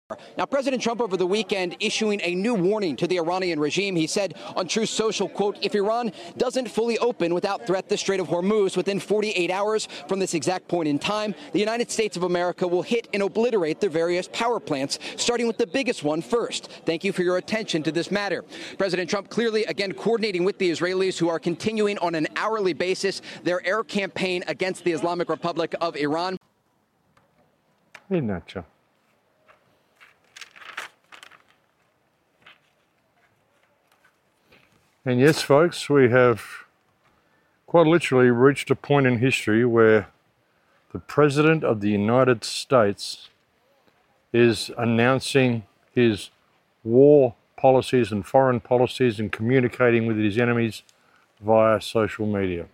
Now, President Trump over the weekend issuing a new warning to the Iranian regime. He said on Truth Social, quote, if Iran doesn't fully open without threat the Strait of Hormuz within 48 hours from this exact point in time, the United States of America will hit and obliterate their various power plants, starting with the biggest one first. Thank you for your attention to this matter. President Trump clearly, again, coordinating with the Israelis who are continuing on an hourly basis their air campaign against the Islamic Republic of Iran. And yes, folks, we have quite literally reached a point in history where the President of the United States is announcing his war policies and foreign policies and communicating with his enemies via social media.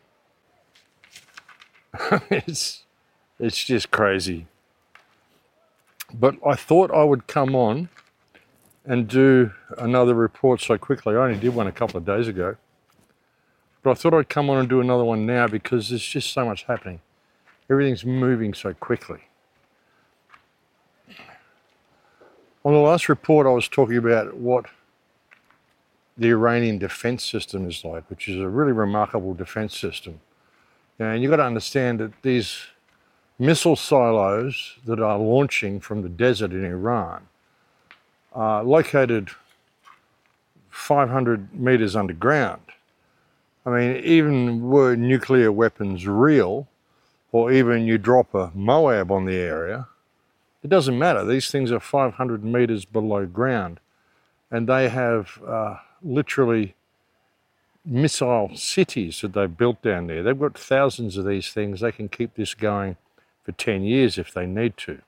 It's just crazy. But I thought I would come on and do another report so quickly. I only did one a couple of days ago. But I thought I'd come on and do another one now because there's just so much happening. Everything's moving so quickly. On the last report, I was talking about what the Iranian defense system is like, which is a really remarkable defense system. And you've got to understand that these missile silos that are launching from the desert in Iran located 500 meters underground. I mean, even were nuclear weapons real, or even you drop a Moab on the area, it doesn't matter. These things are 500 meters below ground, and they have literally missile cities that they've built down there. They've got thousands of these things. They can keep this going for 10 years if they need to.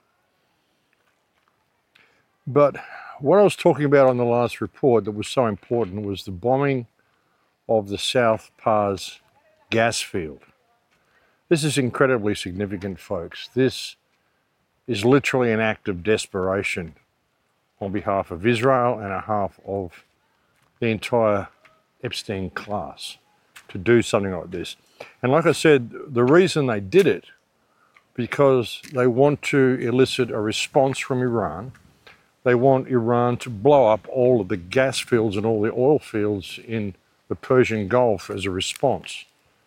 But what I was talking about on the last report that was so important was the bombing of the South Pars gas field. This is incredibly significant, folks. This is literally an act of desperation on behalf of Israel and on behalf of the entire Epstein class to do something like this. And like I said, the reason they did it, because they want to elicit a response from Iran. They want Iran to blow up all of the gas fields and all the oil fields in the Persian Gulf as a response.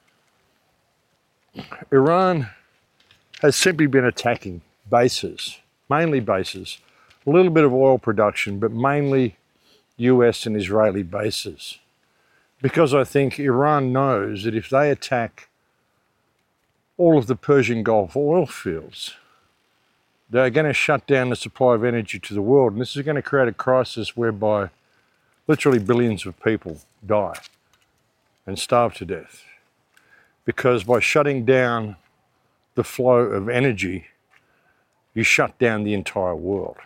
Iran has simply been attacking bases, mainly bases, a little bit of oil production, but mainly US and Israeli bases. Because I think Iran knows that if they attack all of the Persian Gulf oil fields, they're going to shut down the supply of energy to the world. And this is going to create a crisis whereby literally billions of people die and starve to death. Because by shutting down the flow of energy, you shut down the entire world.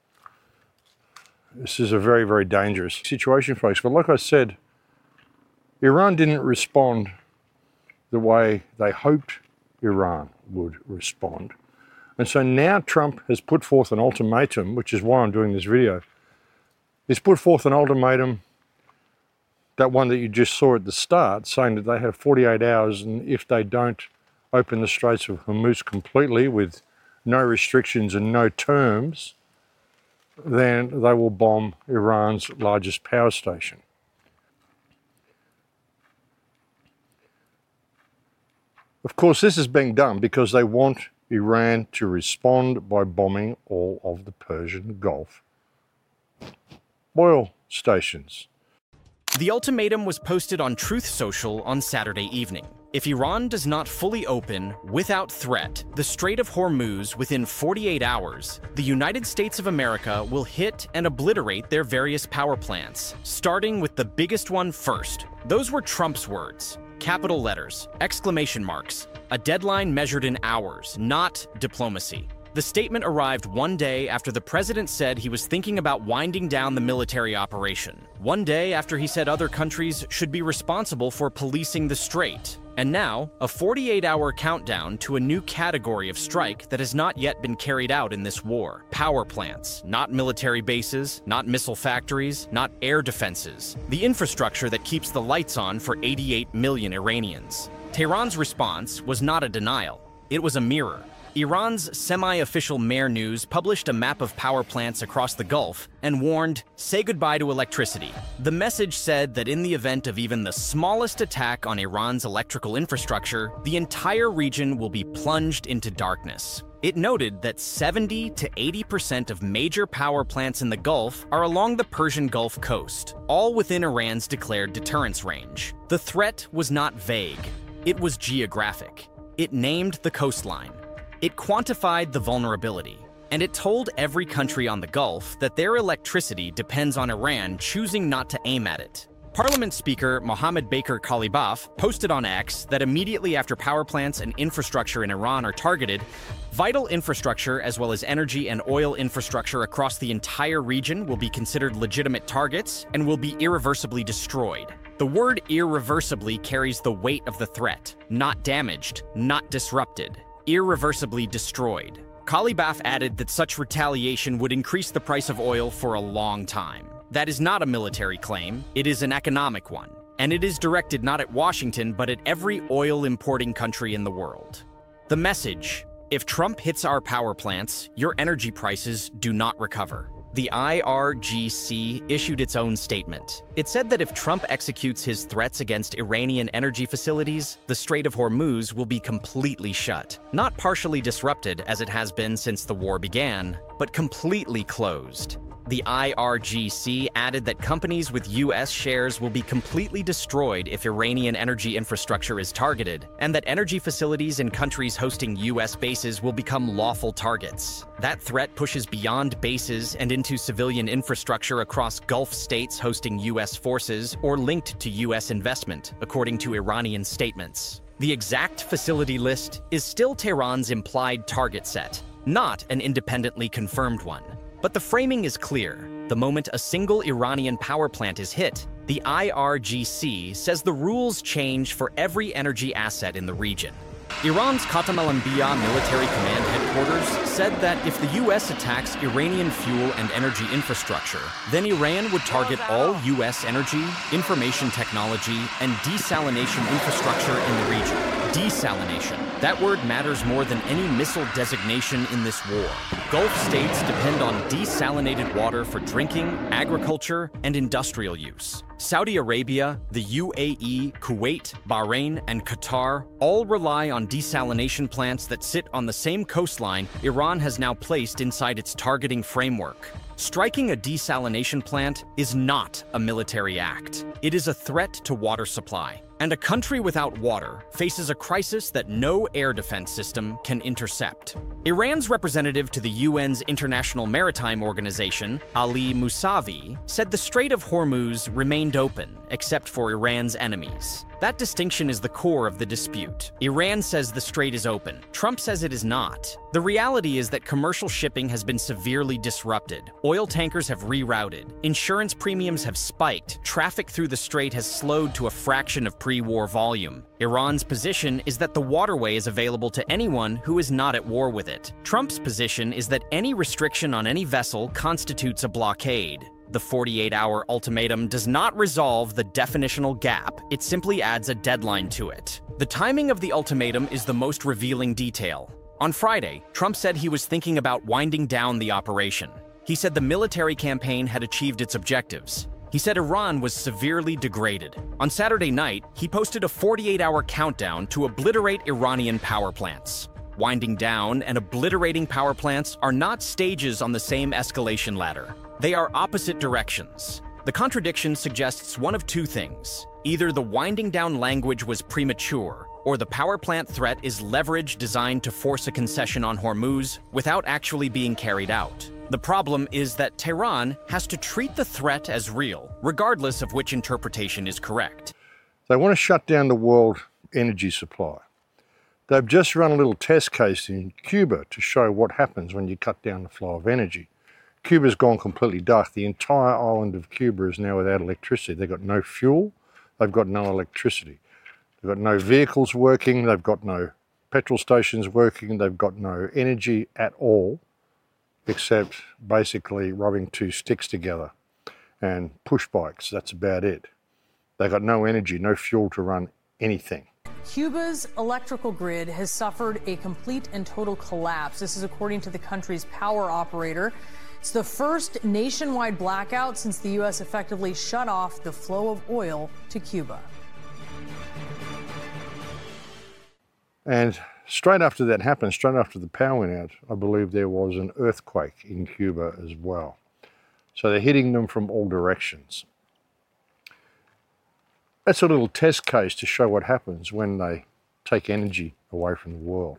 This is a very, very dangerous situation, folks. But like I said, Iran didn't respond the way they hoped Iran would respond. And so now Trump has put forth an ultimatum, which is why I'm doing this video. He's put forth an ultimatum, that one that you just saw at the start, saying that they have 48 hours, and if they don't open the Straits of Hormuz completely with no restrictions and no terms, then they will bomb Iran's largest power station. Of course, this is being done because they want Iran to respond by bombing all of the Persian Gulf oil stations. The ultimatum was posted on Truth Social on Saturday evening. If Iran does not fully open, without threat, the Strait of Hormuz within 48 hours, the United States of America will hit and obliterate their various power plants, starting with the biggest one first. Those were Trump's words. Capital letters, exclamation marks, a deadline measured in hours, not diplomacy. The statement arrived one day after the president said he was thinking about winding down the military operation. One day after he said other countries should be responsible for policing the strait. And now, a 48-hour countdown to a new category of strike that has not yet been carried out in this war. Power plants, not military bases, not missile factories, not air defenses. The infrastructure that keeps the lights on for 88 million Iranians. Tehran's response was not a denial. It was a mirror. Iran's semi-official Mehr News published a map of power plants across the Gulf and warned, "Say goodbye to electricity." The message said that in the event of even the smallest attack on Iran's electrical infrastructure, the entire region will be plunged into darkness. It noted that 70 to 80% of major power plants in the Gulf are along the Persian Gulf coast, all within Iran's declared deterrence range. The threat was not vague. It was geographic. It named the coastline. It quantified the vulnerability, and it told every country on the Gulf that their electricity depends on Iran choosing not to aim at it. Parliament Speaker Mohammed Baker Kalibaf posted on X that immediately after power plants and infrastructure in Iran are targeted, vital infrastructure as well as energy and oil infrastructure across the entire region will be considered legitimate targets and will be irreversibly destroyed. The word irreversibly carries the weight of the threat. Not damaged, not disrupted. Irreversibly destroyed. Kalibaf added that such retaliation would increase the price of oil for a long time. That is not a military claim, it is an economic one. And it is directed not at Washington, but at every oil-importing country in the world. The message: if Trump hits our power plants, your energy prices do not recover. The IRGC issued its own statement. It said that if Trump executes his threats against Iranian energy facilities, the Strait of Hormuz will be completely shut. Not partially disrupted, as it has been since the war began, but completely closed. The IRGC added that companies with U.S. shares will be completely destroyed if Iranian energy infrastructure is targeted, and that energy facilities in countries hosting U.S. bases will become lawful targets. That threat pushes beyond bases and into civilian infrastructure across Gulf states hosting U.S. forces or linked to U.S. investment, according to Iranian statements. The exact facility list is still Tehran's implied target set, not an independently confirmed one. But the framing is clear. The moment a single Iranian power plant is hit, the IRGC says the rules change for every energy asset in the region. Iran's Khatam al-Anbiya military command headquarters said that if the U.S. attacks Iranian fuel and energy infrastructure, then Iran would target all U.S. energy, information technology, and desalination infrastructure in the region. Desalination. That word matters more than any missile designation in this war. Gulf states depend on desalinated water for drinking, agriculture, and industrial use. Saudi Arabia, the UAE, Kuwait, Bahrain, and Qatar all rely on desalination plants that sit on the same coastline Iran has now placed inside its targeting framework. Striking a desalination plant is not a military act. It is a threat to water supply. And a country without water faces a crisis that no air defense system can intercept. Iran's representative to the UN's International Maritime Organization, Ali Musavi, said the Strait of Hormuz remained open, except for Iran's enemies. That distinction is the core of the dispute. Iran says the strait is open. Trump says it is not. The reality is that commercial shipping has been severely disrupted. Oil tankers have rerouted. Insurance premiums have spiked. Traffic through the strait has slowed to a fraction of pre-war volume. Iran's position is that the waterway is available to anyone who is not at war with it. Trump's position is that any restriction on any vessel constitutes a blockade. The 48-hour ultimatum does not resolve the definitional gap, it simply adds a deadline to it. The timing of the ultimatum is the most revealing detail. On Friday, Trump said he was thinking about winding down the operation. He said the military campaign had achieved its objectives. He said Iran was severely degraded. On Saturday night, he posted a 48-hour countdown to obliterate Iranian power plants. Winding down and obliterating power plants are not stages on the same escalation ladder. They are opposite directions. The contradiction suggests one of two things. Either the winding down language was premature, or the power plant threat is leverage designed to force a concession on Hormuz without actually being carried out. The problem is that Tehran has to treat the threat as real, regardless of which interpretation is correct. They want to shut down the world energy supply. They've just run a little test case in Cuba to show what happens when you cut down the flow of energy. Cuba's gone completely dark. The entire island of Cuba is now without electricity. They've got no fuel, they've got no electricity. They've got no vehicles working, they've got no petrol stations working, they've got no energy at all, except basically rubbing two sticks together and push bikes. That's about it. They've got no energy, no fuel to run anything. Cuba's electrical grid has suffered a complete and total collapse. This is according to the country's power operator. It's the first nationwide blackout since the U.S. effectively shut off the flow of oil to Cuba. And straight after that happened, straight after the power went out, I believe there was an earthquake in Cuba as well. So they're hitting them from all directions. That's a little test case to show what happens when they take energy away from the world.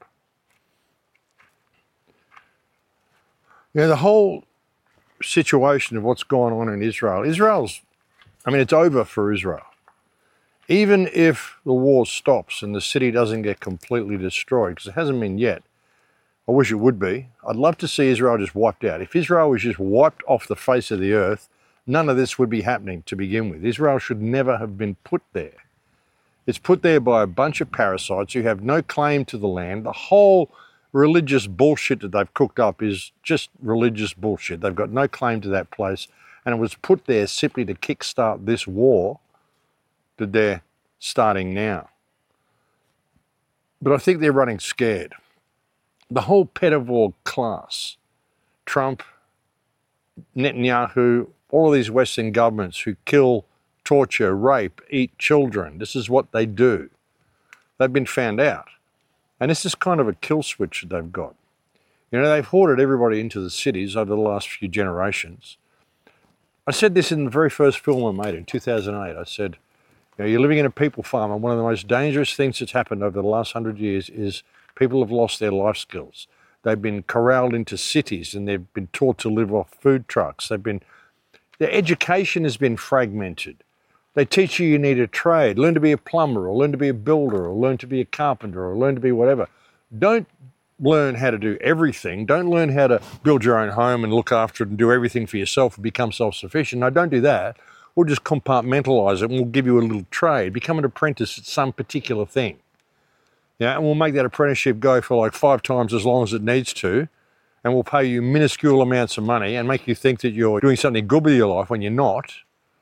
You know, the whole situation of what's going on in Israel, it's over for Israel. Even if the war stops and the city doesn't get completely destroyed, because it hasn't been yet, I wish it would be. I'd love to see Israel just wiped out. If Israel was just wiped off the face of the earth, none of this would be happening to begin with. Israel should never have been put there. It's put there by a bunch of parasites who have no claim to the land. The whole religious bullshit that they've cooked up is just religious bullshit. They've got no claim to that place. And it was put there simply to kickstart this war that they're starting now. But I think they're running scared. The whole pedivore class, Trump, Netanyahu, all of these Western governments who kill, torture, rape, eat children. This is what they do. They've been found out. And this is kind of a kill switch that they've got. You know, they've hoarded everybody into the cities over the last few generations. I said this in the very first film I made in 2008. I said, you know, you're living in a people farm, and one of the most dangerous things that's happened over the last 100 years is people have lost their life skills. They've been corralled into cities and they've been taught to live off food trucks. Their education has been fragmented. They teach you need a trade, learn to be a plumber or learn to be a builder or learn to be a carpenter or learn to be whatever. Don't learn how to do everything. Don't learn how to build your own home and look after it and do everything for yourself and become self-sufficient. No, don't do that. We'll just compartmentalise it and we'll give you a little trade. Become an apprentice at some particular thing. Yeah, and we'll make that apprenticeship go for like 5 times as long as it needs to, and we'll pay you minuscule amounts of money and make you think that you're doing something good with your life when you're not.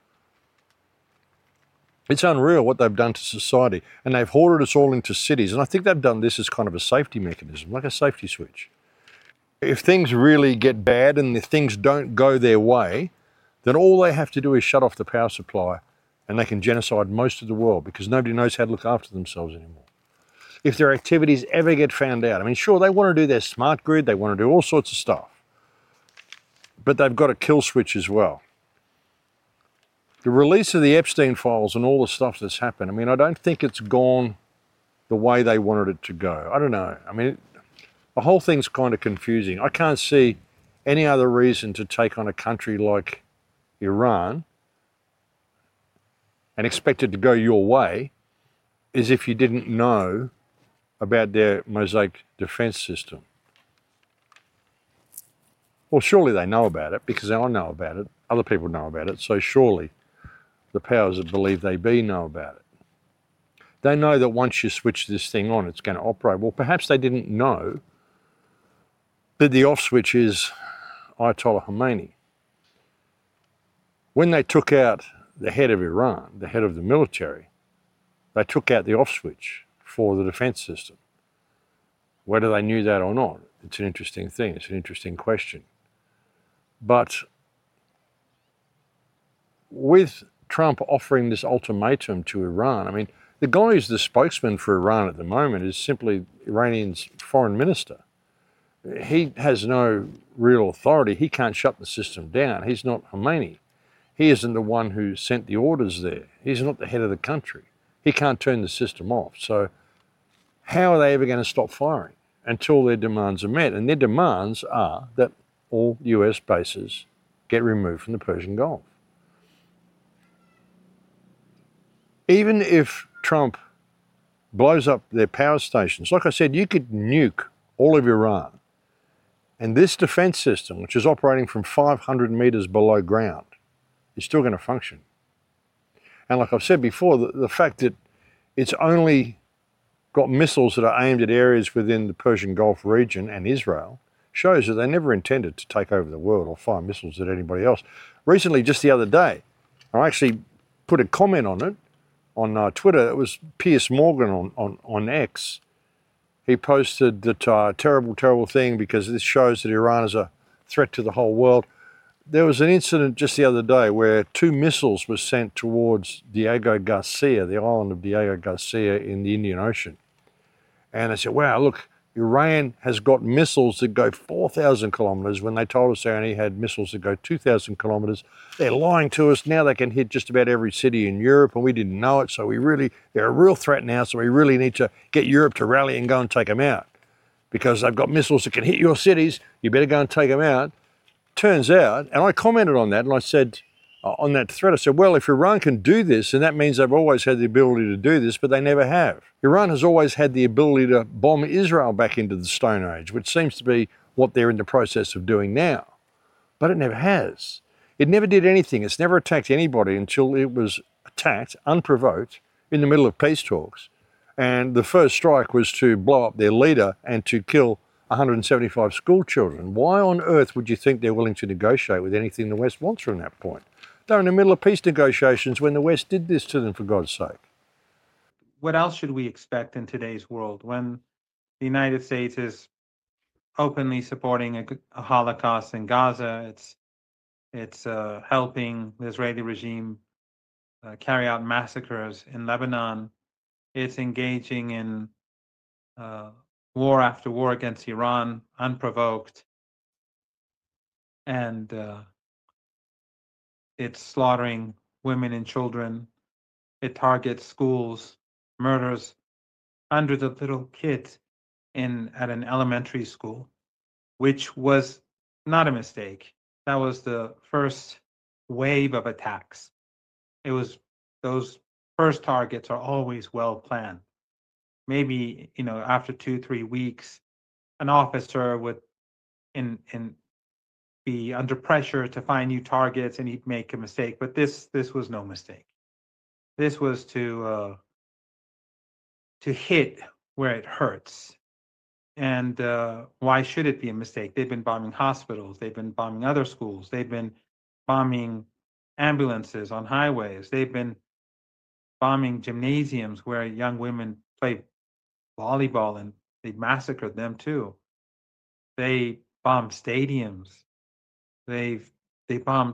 It's unreal what they've done to society, and they've hoarded us all into cities, and I think they've done this as kind of a safety mechanism, like a safety switch. If things really get bad and if things don't go their way, then all they have to do is shut off the power supply and they can genocide most of the world because nobody knows how to look after themselves anymore. If their activities ever get found out, I mean, sure, they want to do their smart grid, they want to do all sorts of stuff, but they've got a kill switch as well. The release of the Epstein files and all the stuff that's happened, I mean, I don't think it's gone the way they wanted it to go. I don't know. I mean, the whole thing's kind of confusing. I can't see any other reason to take on a country like Iran and expect it to go your way is if you didn't know about their Mosaic defense system. Well, surely they know about it because I know about it. Other people know about it. So surely the powers that believe they be know about it. They know that once you switch this thing on, it's going to operate. Well, perhaps they didn't know that the off switch is Ayatollah Khomeini. When they took out the head of Iran, the head of the military, they took out the off switch for the defense system. Whether they knew that or not, it's an interesting thing. It's an interesting question. But with Trump offering this ultimatum to Iran, I mean, the guy who's the spokesman for Iran at the moment is simply Iranian's foreign minister. He has no real authority. He can't shut the system down. He's not Khomeini. He isn't the one who sent the orders there. He's not the head of the country. He can't turn the system off. So how are they ever going to stop firing until their demands are met? And their demands are that all US bases get removed from the Persian Gulf. Even if Trump blows up their power stations, like I said, you could nuke all of Iran. And this defense system, which is operating from 500 meters below ground, is still going to function. And like I've said before, the fact that it's only got missiles that are aimed at areas within the Persian Gulf region and Israel shows that they never intended to take over the world or fire missiles at anybody else. Recently, just the other day, I actually put a comment on it Twitter. It was Piers Morgan on X. He posted that terrible, terrible thing because this shows that Iran is a threat to the whole world. There was an incident just the other day where 2 missiles were sent towards Diego Garcia, the island of Diego Garcia in the Indian Ocean. And they said, wow, look, Iran has got missiles that go 4,000 kilometers when they told us they only had missiles that go 2,000 kilometers. They're lying to us. Now they can hit just about every city in Europe and we didn't know it. So they're a real threat now. So we really need to get Europe to rally and go and take them out because they've got missiles that can hit your cities. You better go and take them out. Turns out, and I commented on that and I said, on that thread, I said, well, if Iran can do this, and that means they've always had the ability to do this, but they never have. Iran has always had the ability to bomb Israel back into the Stone Age, which seems to be what they're in the process of doing now. But it never has. It never did anything. It's never attacked anybody until it was attacked, unprovoked, in the middle of peace talks. And the first strike was to blow up their leader and to kill 175 school children. Why on earth would you think they're willing to negotiate with anything the West wants from that point? They're in the middle of peace negotiations when the West did this to them, for God's sake. What else should we expect in today's world when the United States is openly supporting a Holocaust in Gaza? It's helping the Israeli regime carry out massacres in Lebanon. It's engaging in war after war against Iran, unprovoked. And it's slaughtering women and children. It targets schools, murders hundreds of little kids at an elementary school, which was not a mistake. That was the first wave of attacks. Those first targets are always well planned. Maybe, after 2-3 weeks, an officer would be under pressure to find new targets and he'd make a mistake. But this was no mistake. This was to hit where it hurts. And why should it be a mistake? They've been bombing hospitals. They've been bombing other schools. They've been bombing ambulances on highways. They've been bombing gymnasiums where young women play volleyball, and they massacred them too. They bombed stadiums. They bombed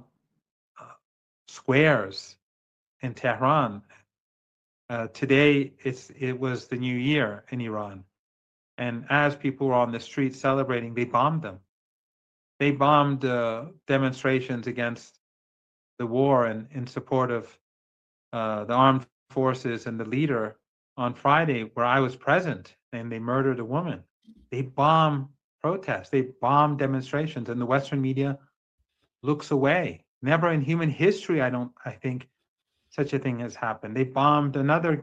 squares in Tehran. Today it was the new year in Iran, and as people were on the street celebrating, they bombed them. They bombed demonstrations against the war and in support of the armed forces and the leader on Friday, where I was present, and they murdered a woman. They bomb protests. They bomb demonstrations, and the Western media looks away. Never in human history, I think such a thing has happened. They bombed a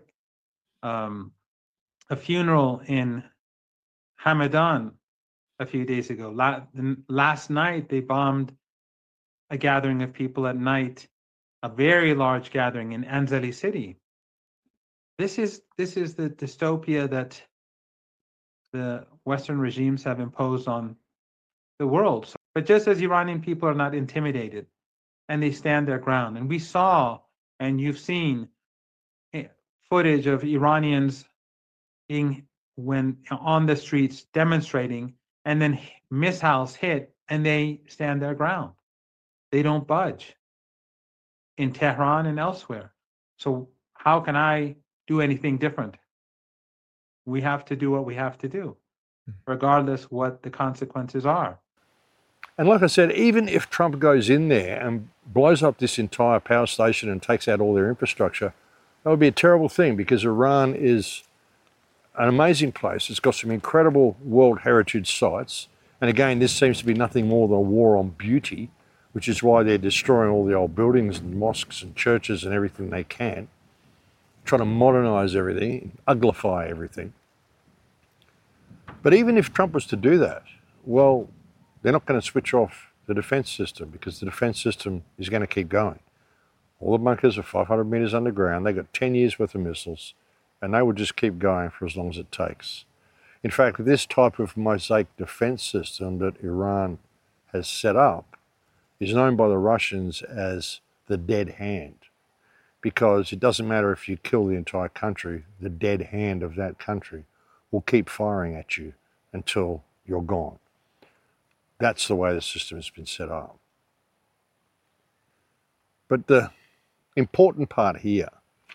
funeral in Hamadan a few days ago. Last night, they bombed a gathering of people at night, a very large gathering in Anzali City. This is the dystopia that the Western regimes have imposed on the world. But just as Iranian people are not intimidated and they stand their ground, and we saw, and you've seen footage of Iranians when on the streets demonstrating, and then missiles hit and they stand their ground. They don't budge in Tehran and elsewhere. So how can I do anything different? We have to do what we have to do, regardless what the consequences are. And like I said, even if Trump goes in there and blows up this entire power station and takes out all their infrastructure, that would be a terrible thing, because Iran is an amazing place. It's got some incredible World Heritage sites. And again, this seems to be nothing more than a war on beauty, which is why they're destroying all the old buildings and mosques and churches and everything they can, trying to modernize everything, uglify everything. But even if Trump was to do that, well, they're not going to switch off the defense system, because the defense system is going to keep going. All the bunkers are 500 meters underground. They've got 10 years worth of missiles, and they will just keep going for as long as it takes. In fact, this type of mosaic defense system that Iran has set up is known by the Russians as the dead hand. because it doesn't matter if you kill the entire country, the dead hand of that country will keep firing at you until you're gone. That's the way the system has been set up. But the important part here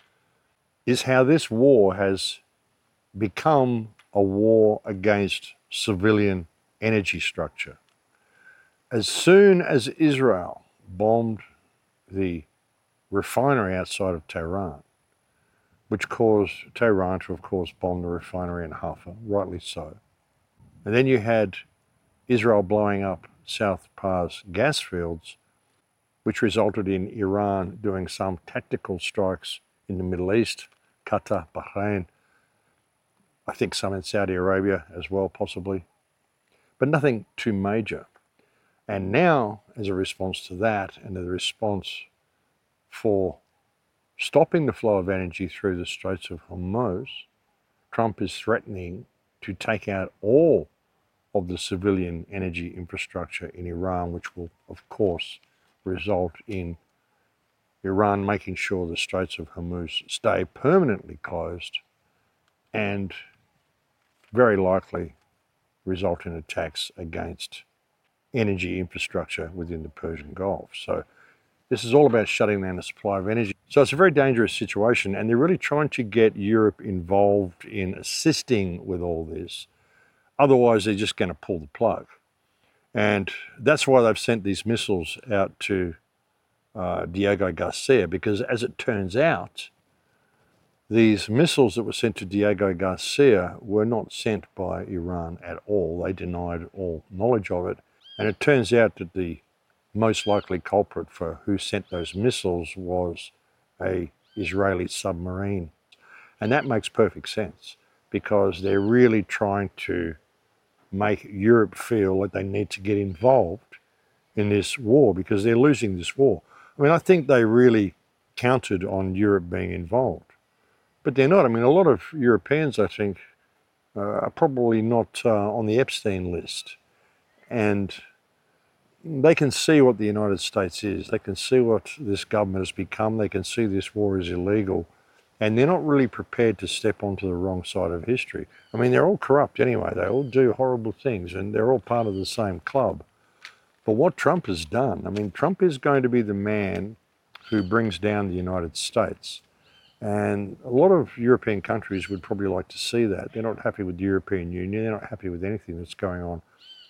is how this war has become a war against civilian energy structure. As soon as Israel bombed the refinery outside of Tehran, which caused Tehran to, of course, bomb the refinery in Haifa, rightly so. And then you had Israel blowing up South Pars gas fields, which resulted in Iran doing some tactical strikes in the Middle East, Qatar, Bahrain, I think some in Saudi Arabia as well, possibly, but nothing too major. And now, as a response to that, and the response for stopping the flow of energy through the Straits of Hormuz, Trump is threatening to take out all of the civilian energy infrastructure in Iran, which will, of course, result in Iran making sure the Straits of Hormuz stay permanently closed and very likely result in attacks against energy infrastructure within the Persian Gulf. So this is all about shutting down the supply of energy. So it's a very dangerous situation, and they're really trying to get Europe involved in assisting with all this. Otherwise, they're just going to pull the plug. And that's why they've sent these missiles out to Diego Garcia, because as it turns out, these missiles that were sent to Diego Garcia were not sent by Iran at all. They denied all knowledge of it. And it turns out that the most likely culprit for who sent those missiles was an Israeli submarine. And that makes perfect sense, because they're really trying to make Europe feel like they need to get involved in this war because they're losing this war. I mean, I think they really counted on Europe being involved, but they're not. I mean, a lot of Europeans, I think, are probably not on the Epstein list. And they can see what the United States is. They can see what this government has become. They can see this war is illegal. And they're not really prepared to step onto the wrong side of history. I mean, they're all corrupt anyway. They all do horrible things, and they're all part of the same club. But what Trump has done, I mean, Trump is going to be the man who brings down the United States. And a lot of European countries would probably like to see that. They're not happy with the European Union. They're not happy with anything that's going on.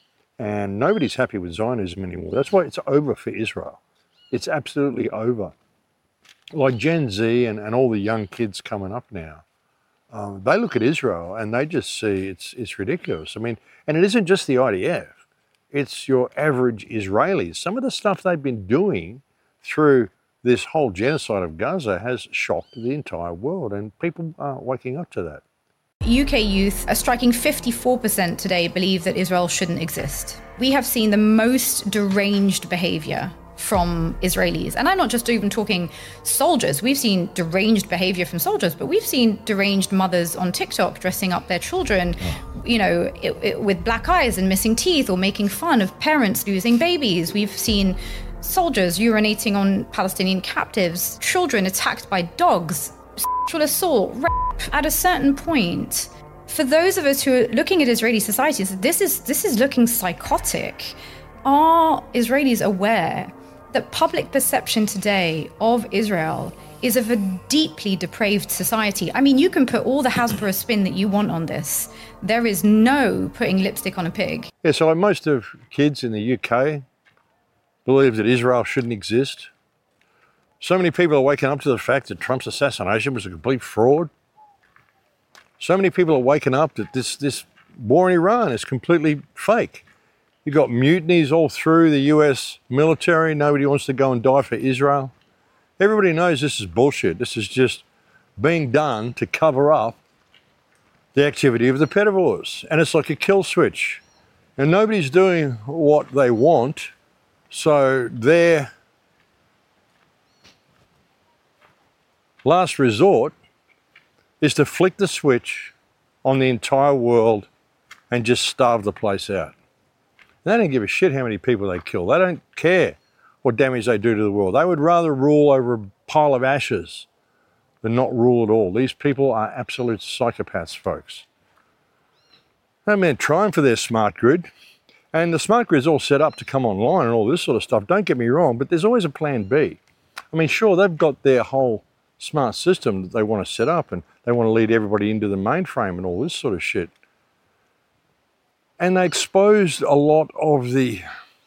And nobody's happy with Zionism anymore. That's why it's over for Israel. It's absolutely over. Like Gen Z and all the young kids coming up now, they look at Israel and they just see it's ridiculous. I mean, and it isn't just the IDF. It's your average Israelis. Some of the stuff they've been doing through this whole genocide of Gaza has shocked the entire world, and people aren't waking up to that. UK youth, a striking 54% today, believe that Israel shouldn't exist. We have seen the most deranged behavior from Israelis. And I'm not just even talking soldiers. We've seen deranged behavior from soldiers, but we've seen deranged mothers on TikTok dressing up their children, with black eyes and missing teeth, or making fun of parents losing babies. We've seen soldiers urinating on Palestinian captives, children attacked by dogs, sexual assault, rape. At a certain point, for those of us who are looking at Israeli society, this is looking psychotic. Are Israelis aware that public perception today of Israel is of a deeply depraved society? I mean, you can put all the Hasbro spin that you want on this. There is no putting lipstick on a pig. Yeah, so like most of kids in the UK believe that Israel shouldn't exist. So many people are waking up to the fact that Trump's assassination was a complete fraud. So many people are waking up that this war in Iran is completely fake. You've got mutinies all through the US military. Nobody wants to go and die for Israel. Everybody knows this is bullshit. This is just being done to cover up the activity of the pedivores. And it's like a kill switch. And nobody's doing what they want. So their last resort is to flick the switch on the entire world and just starve the place out. They don't give a shit how many people they kill. They don't care what damage they do to the world. They would rather rule over a pile of ashes They're not rule at all. These people are absolute psychopaths, folks. No man trying for their smart grid. And the smart grid's all set up to come online and all this sort of stuff. Don't get me wrong, but there's always a plan B. I mean, sure, they've got their whole smart system that they want to set up and they want to lead everybody into the mainframe and all this sort of shit. And they exposed a lot of the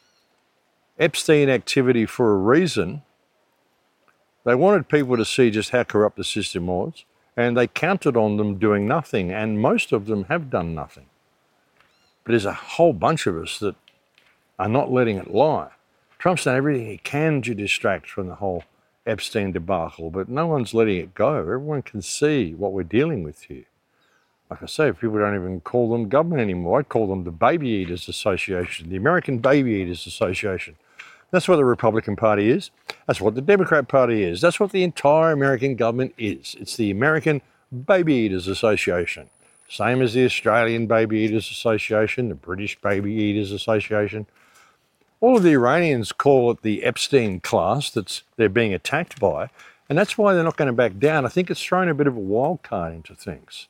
Epstein activity for a reason. They wanted people to see just how corrupt the system was, and they counted on them doing nothing, and most of them have done nothing. But there's a whole bunch of us that are not letting it lie. Trump's done everything he can to distract from the whole Epstein debacle, but no one's letting it go. Everyone can see what we're dealing with here. Like I say, people don't even call them government anymore. I call them the Baby Eaters Association, the American Baby Eaters Association. That's what the Republican Party is. That's what the Democrat Party is. That's what the entire American government is. It's the American Baby Eaters Association. Same as the Australian Baby Eaters Association, the British Baby Eaters Association. All of the Iranians call it the Epstein class that they're being attacked by, and that's why they're not going to back down. I think it's thrown a bit of a wild card into things.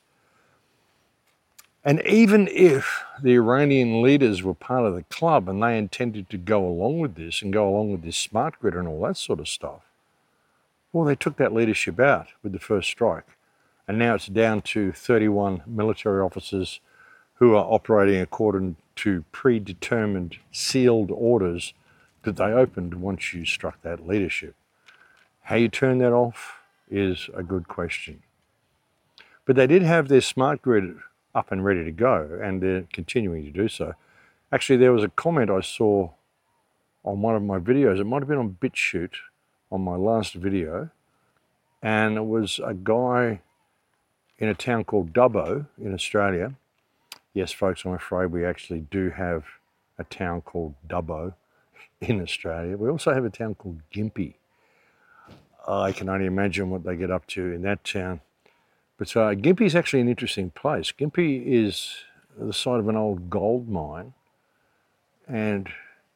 And even if the Iranian leaders were part of the club and they intended to go along with this and go along with this smart grid and all that sort of stuff, well, they took that leadership out with the first strike. And now it's down to 31 military officers who are operating according to predetermined sealed orders that they opened once you struck that leadership. How you turn that off is a good question. But they did have their smart grid up and ready to go, and they're continuing to do so. Actually, there was a comment I saw on one of my videos. It might have been on BitChute on my last video, and it was a guy in a town called Dubbo in Australia. Yes, folks, I'm afraid we actually do have a town called Dubbo in Australia. We also have a town called Gympie. I can only imagine what they get up to in that town. But Gympie is actually an interesting place. Gympie is the site of an old gold mine, and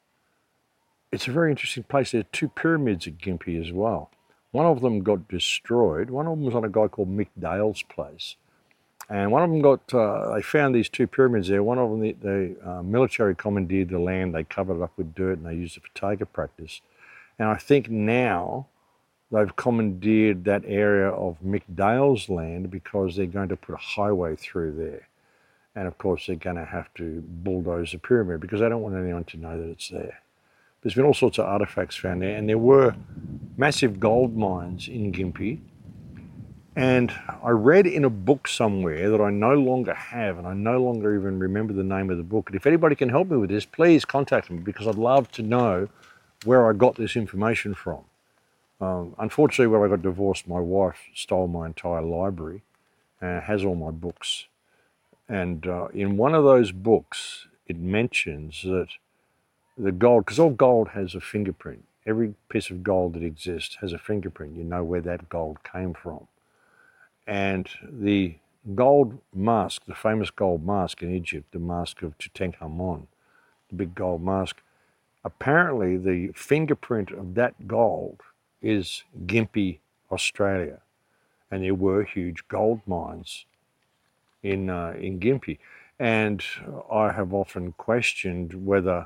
it's a very interesting place. There are two pyramids at Gympie as well. One of them got destroyed. One of them was on a guy called Mick Dale's place. And one of them got, they found these two pyramids there. One of them, the military commandeered the land. They covered it up with dirt and they used it for tiger practice. And I think now they've commandeered that area of Mick Dale's land because they're going to put a highway through there. And of course, they're going to have to bulldoze the pyramid because they don't want anyone to know that it's there. There's been all sorts of artifacts found there, and there were massive gold mines in Gympie. And I read in a book somewhere that I no longer have, and I no longer even remember the name of the book. And if anybody can help me with this, please contact me because I'd love to know where I got this information from. Unfortunately, when I got divorced, my wife stole my entire library and has all my books. And in one of those books, it mentions that the gold, because all gold has a fingerprint. Every piece of gold that exists has a fingerprint. You know where that gold came from. And the gold mask, the famous gold mask in Egypt, the mask of Tutankhamun, the big gold mask, apparently the fingerprint of that gold is Gympie, Australia. And there were huge gold mines in Gympie. And I have often questioned whether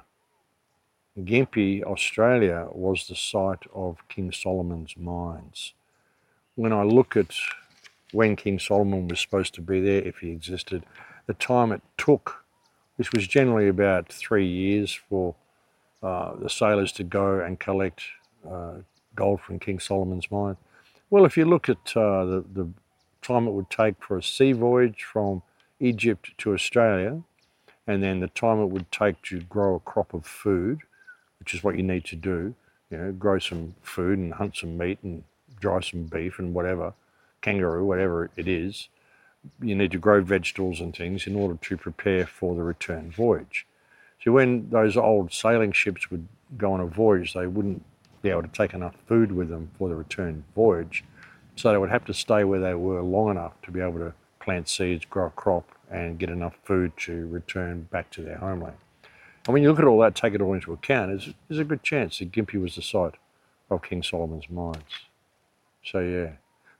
Gympie, Australia, was the site of King Solomon's mines. When I look at when King Solomon was supposed to be there, if he existed, the time it took, which was generally about 3 years for the sailors to go and collect gold from King Solomon's mine. Well, if you look at the time it would take for a sea voyage from Egypt to Australia, and then the time it would take to grow a crop of food, which is what you need to do, you know, grow some food and hunt some meat and dry some beef and whatever, kangaroo, whatever it is. You need to grow vegetables and things in order to prepare for the return voyage. So when those old sailing ships would go on a voyage, they wouldn't be able to take enough food with them for the return voyage. So they would have to stay where they were long enough to be able to plant seeds, grow a crop, and get enough food to return back to their homeland. And when you look at all that, take it all into account, there's a good chance that Gympie was the site of King Solomon's mines. So yeah,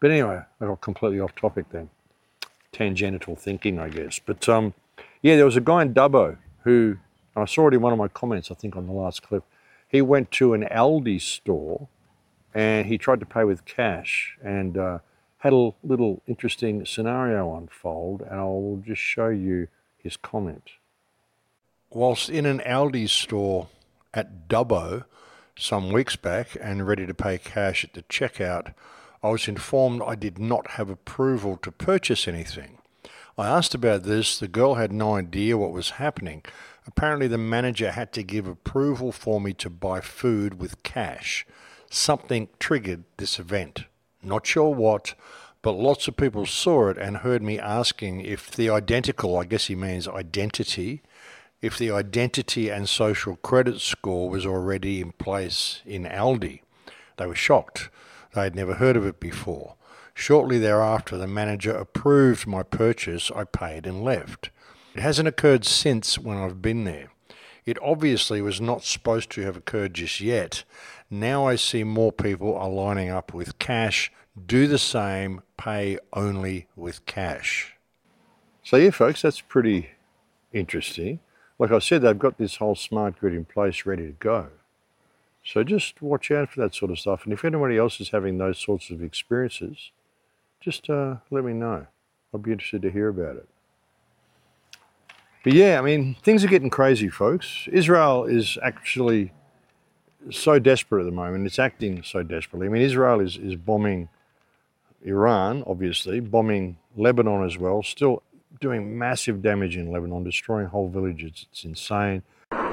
But anyway, I got completely off topic then. Tangential thinking, I guess. But yeah, there was a guy in Dubbo who, I saw it in one of my comments, I think on the last clip. He went to an Aldi store and he tried to pay with cash and had a little interesting scenario unfold, and I will just show you his comment. Whilst in an Aldi store at Dubbo some weeks back and ready to pay cash at the checkout, I was informed I did not have approval to purchase anything. I asked about this. The girl had no idea what was happening. Apparently the manager had to give approval for me to buy food with cash. Something triggered this event. Not sure what, but lots of people saw it and heard me asking if the identical, I guess he means identity, if the identity and social credit score was already in place in Aldi. They were shocked. They had never heard of it before. Shortly thereafter, the manager approved my purchase. I paid and left. It hasn't occurred since when I've been there. It obviously was not supposed to have occurred just yet. Now I see more people are lining up with cash. Do the same, pay only with cash. So yeah, folks, that's pretty interesting. Like I said, they've got this whole smart grid in place ready to go. So just watch out for that sort of stuff. And if anybody else is having those sorts of experiences, just let me know. I'd be interested to hear about it. But yeah, I mean, things are getting crazy, folks. Israel is actually so desperate at the moment. It's acting so desperately. I mean, Israel is bombing Iran, obviously, bombing Lebanon as well, still doing massive damage in Lebanon, destroying whole villages. It's insane.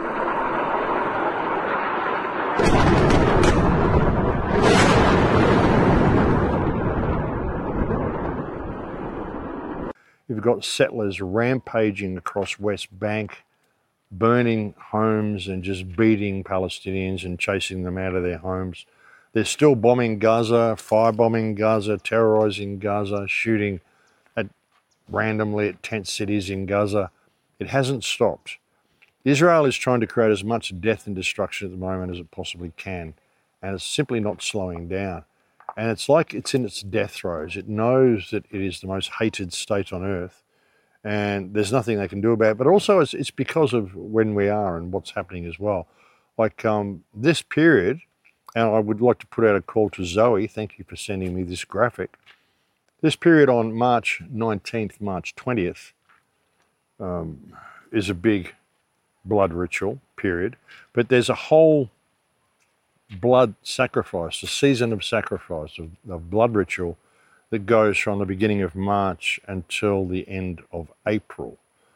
You've got settlers rampaging across West Bank, burning homes and just beating Palestinians and chasing them out of their homes. They're still bombing Gaza, firebombing Gaza, terrorizing Gaza, shooting randomly at tent cities in Gaza. It hasn't stopped. Israel is trying to create as much death and destruction at the moment as it possibly can, and it's simply not slowing down. And it's like it's in its death throes. It knows that it is the most hated state on earth, and there's nothing they can do about it. But also it's because of when we are and what's happening as well. Like this period, and I would like to put out a call to Zoe, thank you for sending me this graphic. This period on March 19th, March 20th is a big blood ritual period, but there's a whole blood sacrifice, a season of sacrifice, of blood ritual that goes from the beginning of March until the end of April.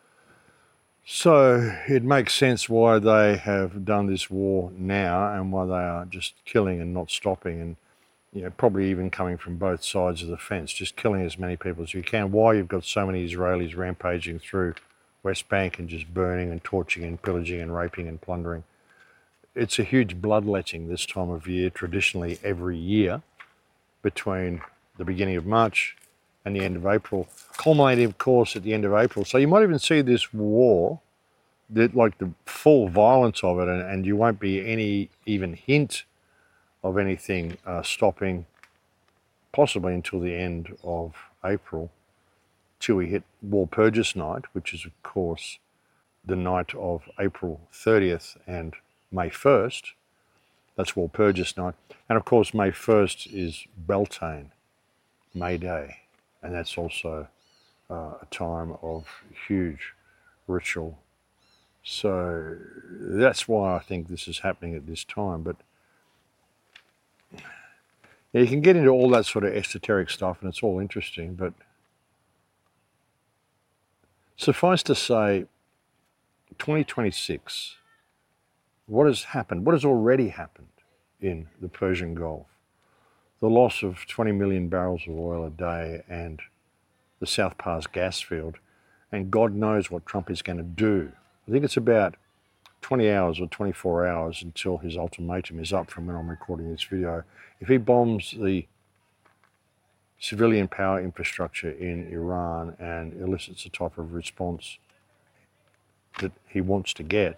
So it makes sense why they have done this war now and why they are just killing and not stopping, and probably even coming from both sides of the fence, just killing as many people as you can. Why you've got so many Israelis rampaging through West Bank and just burning and torching and pillaging and raping and plundering. It's a huge bloodletting this time of year, traditionally every year, between the beginning of March and the end of April, culminating, of course, at the end of April. So you might even see this war, like the full violence of it, and you won't be any even hint of anything stopping, possibly until the end of April, till we hit Walpurgis Night, which is, of course, the night of April 30th and May 1st. That's Walpurgis Night. And, of course, May 1st is Beltane, May Day. And that's also a time of huge ritual. So that's why I think this is happening at this time. But you can get into all that sort of esoteric stuff, and it's all interesting. But suffice to say, 2026, what has happened? What has already happened in the Persian Gulf? The loss of 20 million barrels of oil a day and the South Pars gas field, and God knows what Trump is going to do. I think it's about 20 hours or 24 hours until his ultimatum is up from when I'm recording this video. If he bombs the civilian power infrastructure in Iran and elicits the type of response that he wants to get,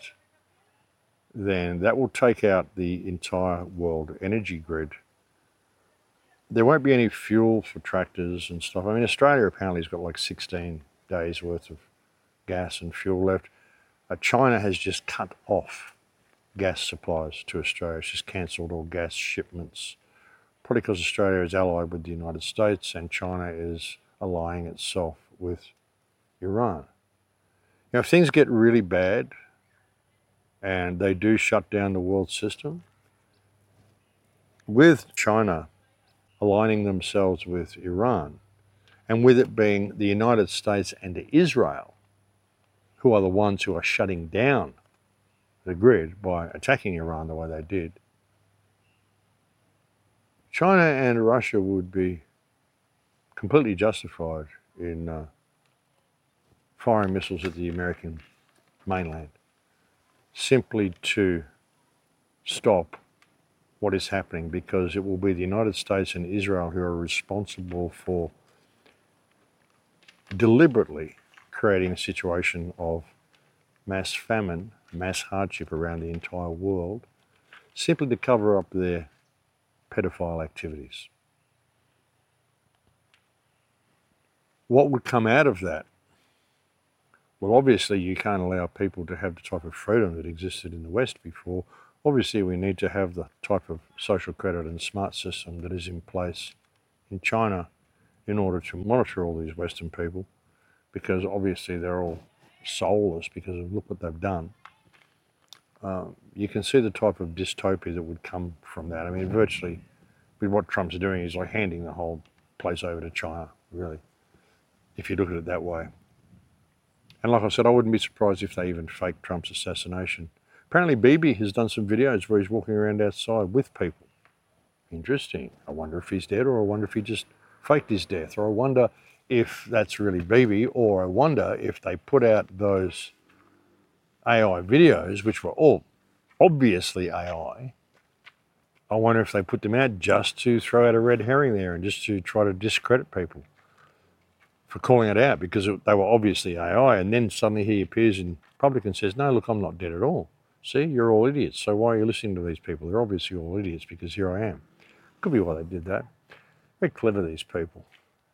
then that will take out the entire world energy grid there won't be any fuel for tractors and stuff. I mean, Australia apparently has got like 16 days worth of gas and fuel left. China has just cut off gas supplies to Australia. It's just cancelled all gas shipments, probably because Australia is allied with the United States and China is allying itself with Iran. Now, if things get really bad and they do shut down the world system, with China aligning themselves with Iran, and with it being the United States and Israel who are the ones who are shutting down the grid by attacking Iran the way they did, China and Russia would be completely justified in firing missiles at the American mainland, simply to stop what is happening, because it will be the United States and Israel who are responsible for deliberately creating a situation of mass famine, mass hardship around the entire world, simply to cover up their pedophile activities. What would come out of that? Well, obviously you can't allow people to have the type of freedom that existed in the West before. Obviously we need to have the type of social credit and smart system that is in place in China in order to monitor all these Western people, because obviously they're all soulless because of look what they've done. You can see the type of dystopia that would come from that. I mean, virtually, with what Trump's doing, he's like handing the whole place over to China, really, if you look at it that way. And like I said, I wouldn't be surprised if they even faked Trump's assassination. Apparently Bibi has done some videos where he's walking around outside with people. Interesting. I wonder if he's dead, or I wonder if he just faked his death, or I wonder if that's really Bibi, or I wonder if they put out those AI videos, which were all obviously AI. I wonder if they put them out just to throw out a red herring there and just to try to discredit people for calling it out, because they were obviously AI, and then suddenly he appears in public and says, no, look, I'm not dead at all. See, you're all idiots, so why are you listening to these people? They're obviously all idiots because here I am. Could be why they did that. Very clever, these people.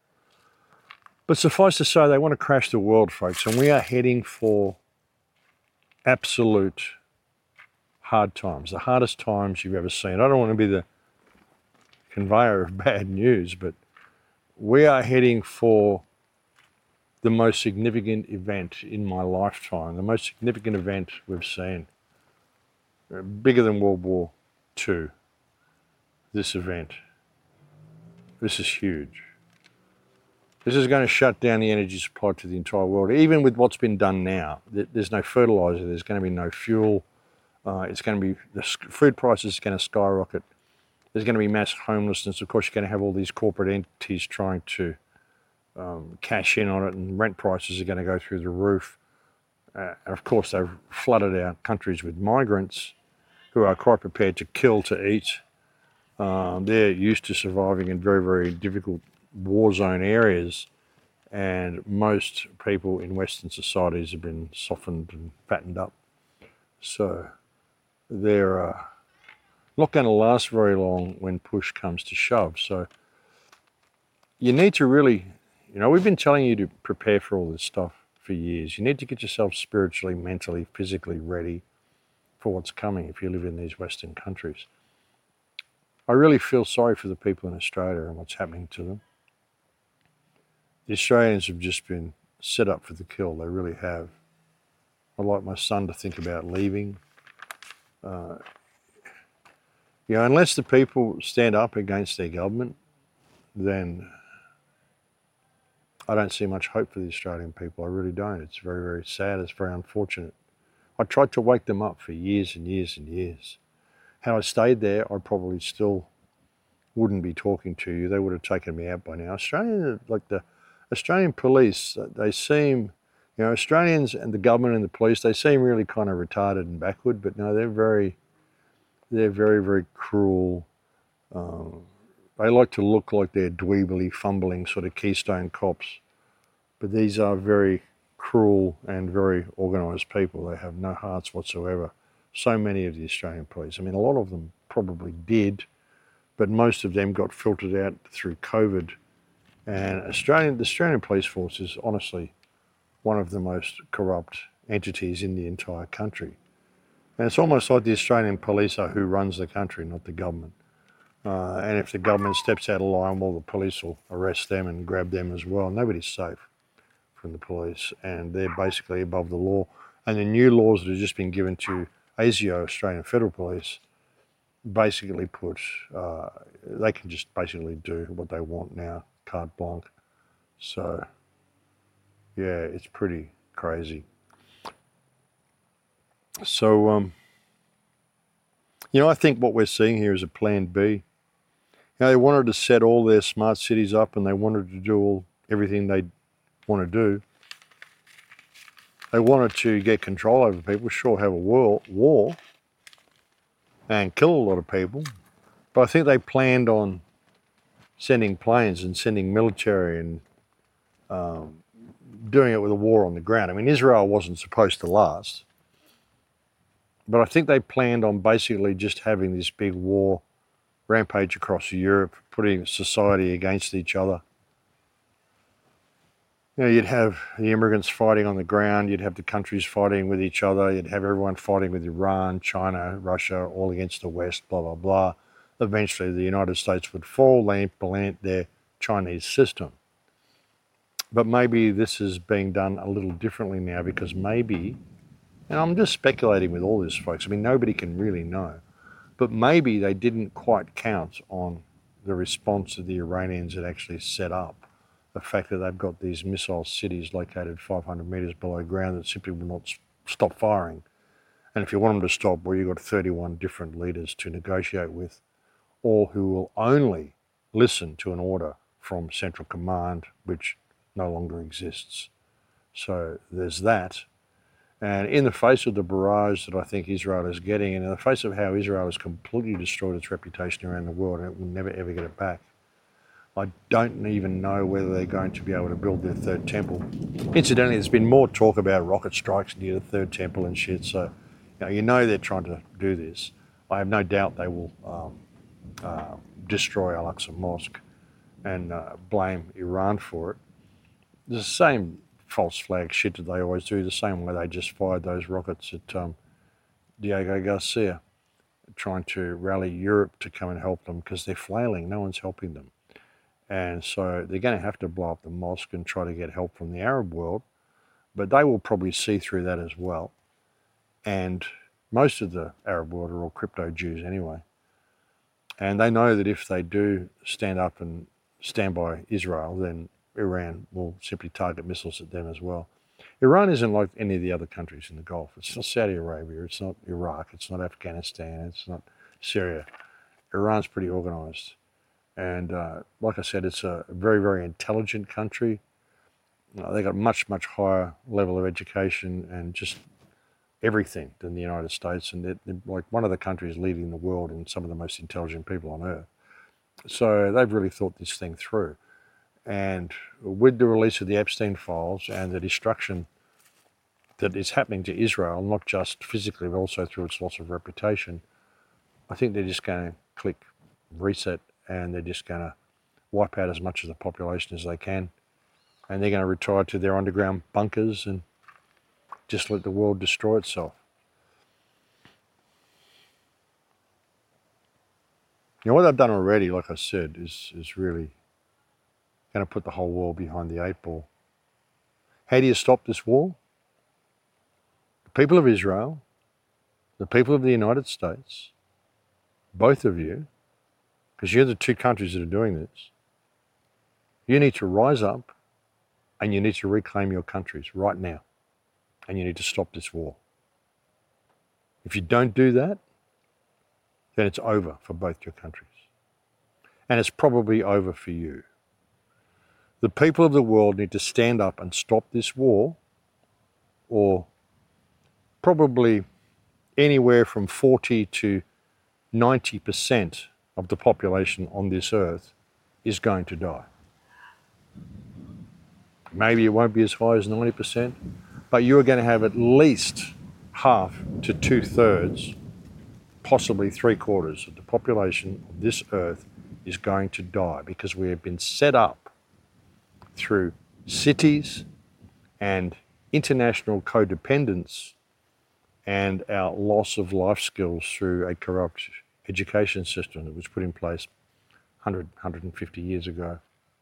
But suffice to say, they want to crash the world, folks, and we are heading for absolute hard times, the hardest times you've ever seen. I don't want to be the conveyor of bad news, but we are heading for the most significant event in my lifetime, the most significant event we've seen. Bigger than World War II, this event. This is huge. This is going to shut down the energy supply to the entire world. Even with what's been done now, there's no fertilizer, there's going to be no fuel. It's going to be, the food prices are going to skyrocket. There's going to be mass homelessness. Of course, you're going to have all these corporate entities trying to cash in on it, and rent prices are going to go through the roof. And of course, they've flooded our countries with migrants who are quite prepared to kill to eat. They're used to surviving in very, very difficult war zone areas, and most people in Western societies have been softened and fattened up. So they're not going to last very long when push comes to shove. So you need to really, we've been telling you to prepare for all this stuff for years. You need to get yourself spiritually, mentally, physically ready for what's coming if you live in these Western countries. I really feel sorry for the people in Australia and what's happening to them. The Australians have just been set up for the kill, they really have. I'd like my son to think about leaving. Unless the people stand up against their government, then I don't see much hope for the Australian people. I really don't. It's very, very sad. It's very unfortunate. I tried to wake them up for years and years and years. Had I stayed there, I probably still wouldn't be talking to you. They would have taken me out by now. The Australian police, they seem, Australians and the government and the police, they seem really kind of retarded and backward, but no, they're very, very cruel. They like to look like they're dweebly, fumbling sort of Keystone cops, but these are very cruel and very organised people. They have no hearts whatsoever. So many of the Australian police. I mean, a lot of them probably did, but most of them got filtered out through COVID. And the Australian police force is honestly one of the most corrupt entities in the entire country. And it's almost like the Australian police are who runs the country, not the government. And if the government steps out of line, well, the police will arrest them and grab them as well. Nobody's safe from the police, and they're basically above the law. And the new laws that have just been given to ASIO, Australian Federal Police, basically they can just basically do what they want now, carte blanche. So, yeah, it's pretty crazy. So, I think what we're seeing here is a plan B. They wanted to set all their smart cities up, and they wanted to do everything they want to do. They wanted to get control over people, sure, have a war and kill a lot of people, but I think they planned on sending planes and sending military and doing it with a war on the ground. I mean, Israel wasn't supposed to last, but I think they planned on basically just having this big war rampage across Europe, putting society against each other. You'd have the immigrants fighting on the ground, you'd have the countries fighting with each other, you'd have everyone fighting with Iran, China, Russia, all against the West, blah, blah, blah. Eventually the United States would fall, they implement their Chinese system. But maybe this is being done a little differently now, because maybe, and I'm just speculating with all this, folks, I mean, nobody can really know, but maybe they didn't quite count on the response that the Iranians had actually set up. The fact that they've got these missile cities located 500 metres below ground that simply will not stop firing. And if you want them to stop, well, you've got 31 different leaders to negotiate with, all who will only listen to an order from Central Command, which no longer exists. So there's that. And in the face of the barrage that I think Israel is getting, and in the face of how Israel has completely destroyed its reputation around the world, and it will never ever get it back, I don't even know whether they're going to be able to build their third temple. Incidentally, there's been more talk about rocket strikes near the third temple and shit, so you know they're trying to do this. I have no doubt they will destroy Al-Aqsa Mosque and blame Iran for it. It's the same false flag shit that they always do, the same way they just fired those rockets at Diego Garcia, trying to rally Europe to come and help them because they're flailing, no one's helping them. And so they're going to have to blow up the mosque and try to get help from the Arab world, but they will probably see through that as well. And most of the Arab world are all crypto Jews anyway. And they know that if they do stand up and stand by Israel, then Iran will simply target missiles at them as well. Iran isn't like any of the other countries in the Gulf. It's not Saudi Arabia, it's not Iraq, it's not Afghanistan, it's not Syria. Iran's pretty organized. And like I said, it's a very, very intelligent country. They got much, much higher level of education and just everything than the United States. And they're like one of the countries leading the world in some of the most intelligent people on earth. So they've really thought this thing through. And with the release of the Epstein files and the destruction that is happening to Israel, not just physically, but also through its loss of reputation, I think they're just going to click reset, and they're just going to wipe out as much of the population as they can. And they're going to retire to their underground bunkers and just let the world destroy itself. What they've done already, like I said, is really going to put the whole world behind the 8 ball. How do you stop this war? The people of Israel, the people of the United States, both of you, because you're the two countries that are doing this, you need to rise up and you need to reclaim your countries right now. And you need to stop this war. If you don't do that, then it's over for both your countries. And it's probably over for you. The people of the world need to stand up and stop this war, or probably anywhere from 40 to 90% of the population on this earth is going to die. Maybe it won't be as high as 90%, but you're going to have at least half to 2/3, possibly 3/4 of the population of this earth is going to die because we have been set up through cities and international codependence and our loss of life skills through a corrupt education system that was put in place 150 years ago.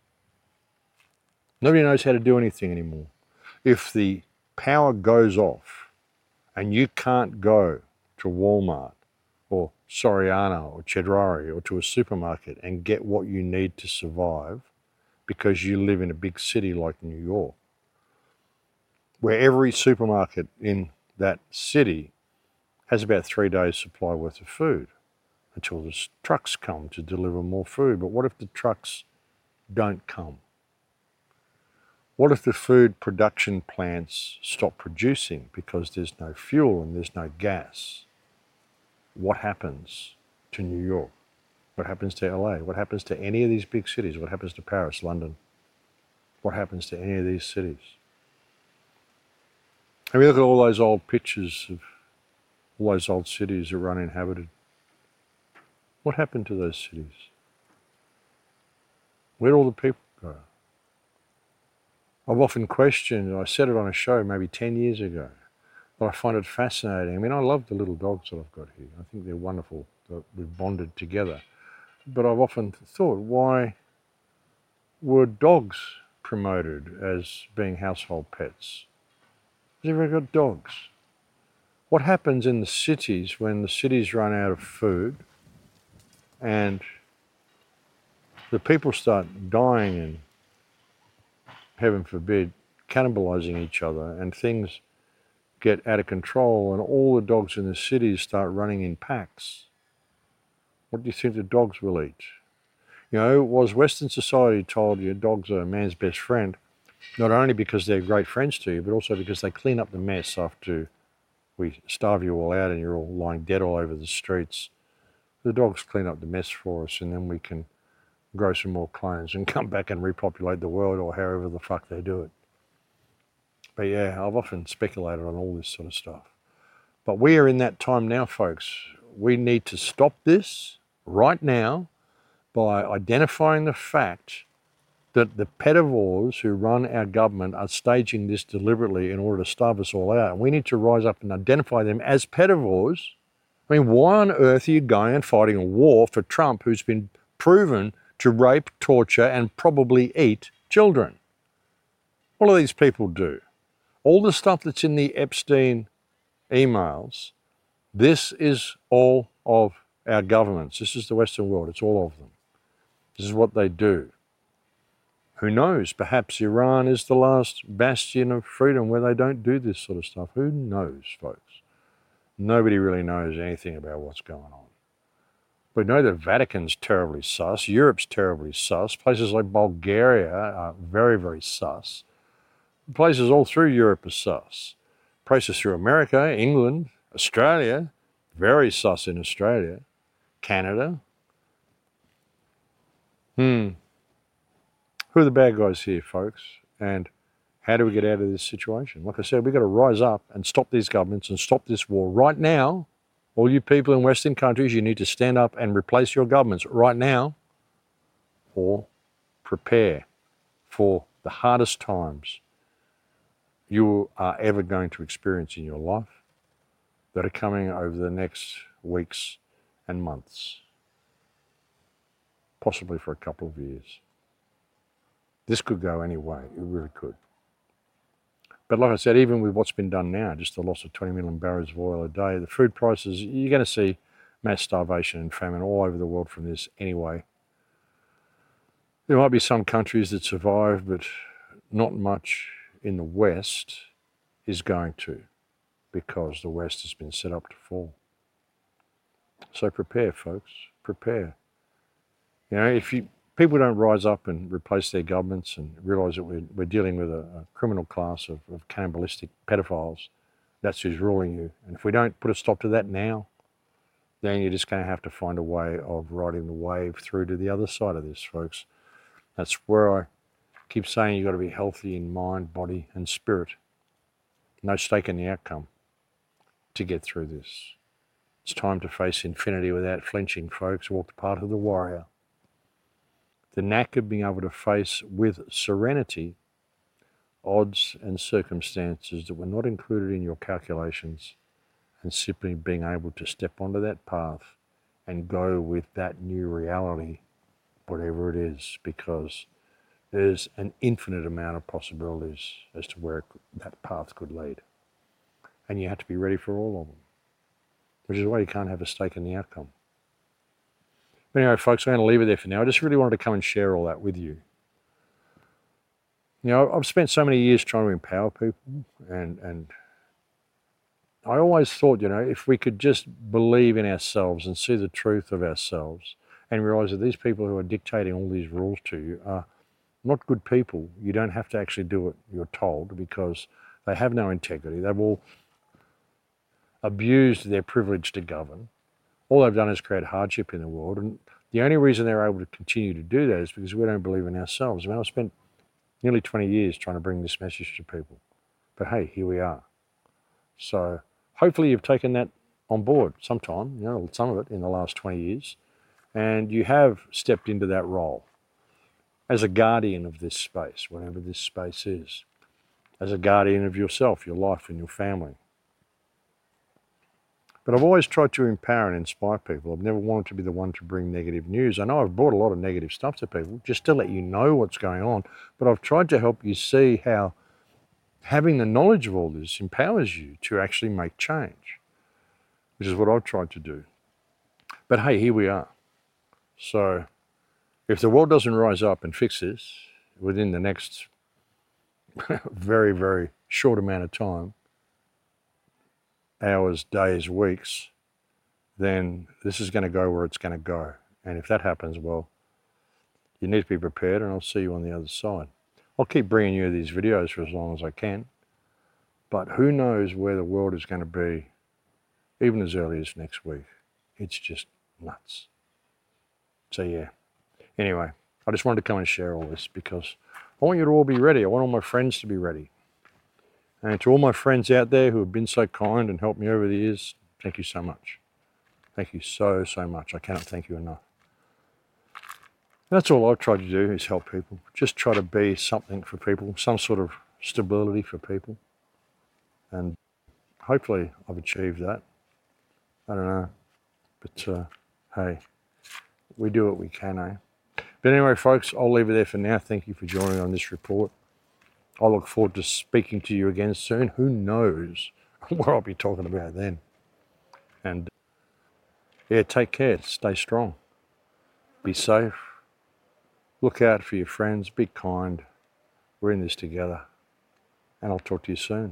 Nobody knows how to do anything anymore. If the power goes off and you can't go to Walmart or Soriano or Chedraui or to a supermarket and get what you need to survive because you live in a big city like New York, where every supermarket in that city has about 3 days' supply worth of food until the trucks come to deliver more food. But what if the trucks don't come? What if the food production plants stop producing because there's no fuel and there's no gas? What happens to New York? What happens to LA? What happens to any of these big cities? What happens to Paris, London? What happens to any of these cities? And we look at all those old pictures of all those old cities that were uninhabited. What happened to those cities? Where'd all the people go? I've often questioned, I said it on a show maybe 10 years ago, but I find it fascinating. I mean, I love the little dogs that I've got here. I think they're wonderful that we've bonded together. But I've often thought, why were dogs promoted as being household pets? Has everyone got dogs? What happens in the cities when the cities run out of food and the people start dying and, heaven forbid, cannibalizing each other, and things get out of control and all the dogs in the cities start running in packs? What do you think the dogs will eat? You know, was Western society told you dogs are a man's best friend, not only because they're great friends to you, but also because they clean up the mess after we starve you all out and you're all lying dead all over the streets. The dogs clean up the mess for us, and then we can grow some more clones and come back and repopulate the world, or however the fuck they do it. But yeah, I've often speculated on all this sort of stuff. But we are in that time now, folks. We need to stop this right now by identifying the fact that the pedivores who run our government are staging this deliberately in order to starve us all out. And we need to rise up and identify them as pedivores. I mean, why on earth are you going and fighting a war for Trump, who's been proven to rape, torture, and probably eat children? What do these people do? All the stuff that's in the Epstein emails, this is all of our governments. This is the Western world. It's all of them. This is what they do. Who knows? Perhaps Iran is the last bastion of freedom where they don't do this sort of stuff. Who knows, folks? Nobody really knows anything about what's going on. We know the Vatican's terribly sus. Europe's terribly sus. Places like Bulgaria are very, very sus. Places all through Europe are sus. Places through America, England, Australia, very sus in Australia. Canada. Who are the bad guys here, folks? And how do we get out of this situation? Like I said, we've got to rise up and stop these governments and stop this war right now. All you people in Western countries, you need to stand up and replace your governments right now, or prepare for the hardest times you are ever going to experience in your life that are coming over the next weeks and months, possibly for a couple of years. This could go any way, it really could. But like I said, even with what's been done now, just the loss of 20 million barrels of oil a day, the food prices, you're going to see mass starvation and famine all over the world from this anyway. There might be some countries that survive, but not much in the West is going to, because the West has been set up to fall. So prepare, folks, prepare. You know, if people don't rise up and replace their governments and realise that we're dealing with a criminal class of cannibalistic pedophiles, that's who's ruling you. And if we don't put a stop to that now, then you're just going to have to find a way of riding the wave through to the other side of this, folks. That's where I keep saying you've got to be healthy in mind, body and spirit. No stake in the outcome to get through this. It's time to face infinity without flinching, folks. Walk the path of the warrior. the knack of being able to face with serenity odds and circumstances that were not included in your calculations, and simply being able to step onto that path and go with that new reality, whatever it is, because there's an infinite amount of possibilities as to where that path could lead. And you have to be ready for all of them, which is why you can't have a stake in the outcome. But anyway, folks, I'm going to leave it there for now. I just really wanted to come and share all that with you. You know, I've spent so many years trying to empower people, and I always thought, you know, if we could just believe in ourselves and see the truth of ourselves and realize that these people who are dictating all these rules to you are not good people. You don't have to actually do what you're told, because they have no integrity. They've all abused their privilege to govern. All they've done is create hardship in the world, and the only reason they're able to continue to do that is because we don't believe in ourselves. I mean, I've spent nearly 20 years trying to bring this message to people, but hey, here we are. So hopefully you've taken that on board sometime, you know, some of it in the last 20 years, and you have stepped into that role as a guardian of this space, whatever this space is, as a guardian of yourself, your life, and your family. But I've always tried to empower and inspire people. I've never wanted to be the one to bring negative news. I know I've brought a lot of negative stuff to people just to let you know what's going on, but I've tried to help you see how having the knowledge of all this empowers you to actually make change, which is what I've tried to do. But hey, here we are. So if the world doesn't rise up and fix this within the next very, very short amount of time, hours, days, weeks, then this is going to go where it's going to go. And if that happens, well, you need to be prepared, and I'll see you on the other side. I'll keep bringing you these videos for as long as I can, but who knows where the world is going to be even as early as next week. It's just nuts. So yeah, anyway, I just wanted to come and share all this because I want you to all be ready. I want all my friends to be ready. And to all my friends out there who have been so kind and helped me over the years, thank you so much. Thank you so, so much. I cannot thank you enough. That's all I've tried to do is help people. Just try to be something for people, some sort of stability for people. And hopefully I've achieved that. I don't know. But hey, we do what we can, eh? But anyway, folks, I'll leave it there for now. Thank you for joining on this report. I look forward to speaking to you again soon. Who knows what I'll be talking about then. And yeah, take care. Stay strong. Be safe. Look out for your friends. Be kind. We're in this together. And I'll talk to you soon.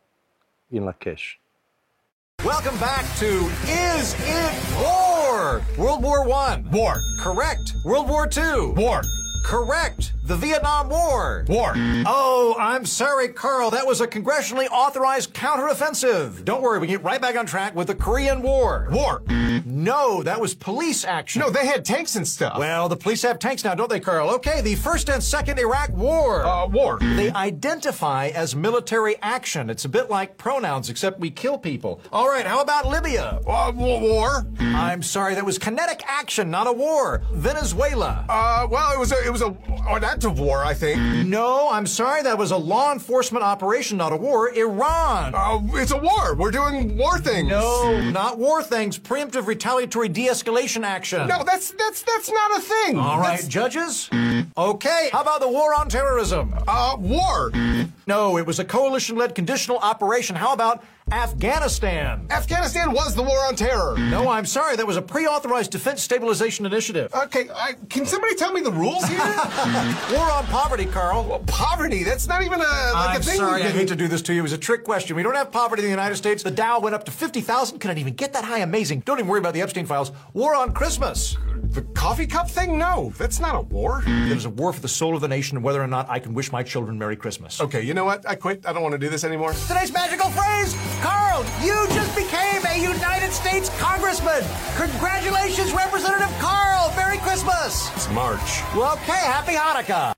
In Lakesh. Welcome back to Is It War? World War I. War. Correct. World War II. War. Correct. The Vietnam War. War. Oh, I'm sorry, Carl. That was a congressionally authorized counteroffensive. Don't worry, we get right back on track with the Korean War. War. No, that was police action. No, they had tanks and stuff. Well, the police have tanks now, don't they, Carl? Okay, the First and Second Iraq War. War. They identify as military action. It's a bit like pronouns, except we kill people. All right, how about Libya? War. I'm sorry, that was kinetic action, not a war. Venezuela. Well, it was an act of war, I think. No, I'm sorry, that was a law enforcement operation, not a war. Iran. It's a war. We're doing war things. No, not war things. Preemptive retaliatory de-escalation action. No, that's not a thing. All right, judges. Okay, how about the war on terrorism? War. No, it was a coalition-led conditional operation. How about Afghanistan? Afghanistan was the war on terror. No, I'm sorry, that was a pre-authorized defense stabilization initiative. Okay, can somebody tell me the rules here? War on poverty, Carl. Well, poverty, that's not even a I'm thing. sorry, I hate to do this to you. It was a trick question. We don't have poverty in the United States. The Dow went up to 50,000. Couldn't even get that high. Amazing. Don't even worry about the Epstein files. War on Christmas. The coffee cup thing? No, that's not a war. It is a war for the soul of the nation and whether or not I can wish my children Merry Christmas. Okay, you know what? I quit. I don't want to do this anymore. Today's magical phrase, Carl, you just became a United States Congressman. Congratulations, Representative Carl. Merry Christmas. It's March. Well, okay, Happy Hanukkah.